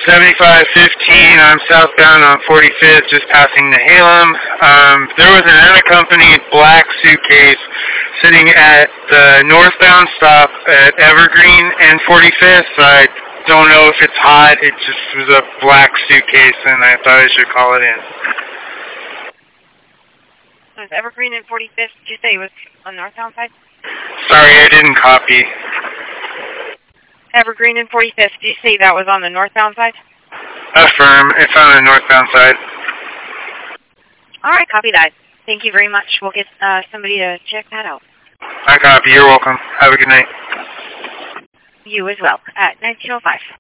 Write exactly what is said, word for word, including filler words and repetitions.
seventy-five fifteen, I'm southbound on forty-fifth, just passing the Halem. Um, there was an unaccompanied black suitcase sitting at the northbound stop at Evergreen and forty-fifth. So I don't know if it's hot. It just was a black suitcase, and I thought I should call it in. So it's Evergreen and forty-fifth. Did you say it was on the northbound side? Sorry, I didn't copy. Evergreen and forty-fifth. Did you say that was on the northbound side? Affirm. It's on the northbound side. All right, copy that. Thank you very much. We'll get uh, somebody to check that out. I copy. You're welcome. Have a good night. You as well. At nineteen oh five.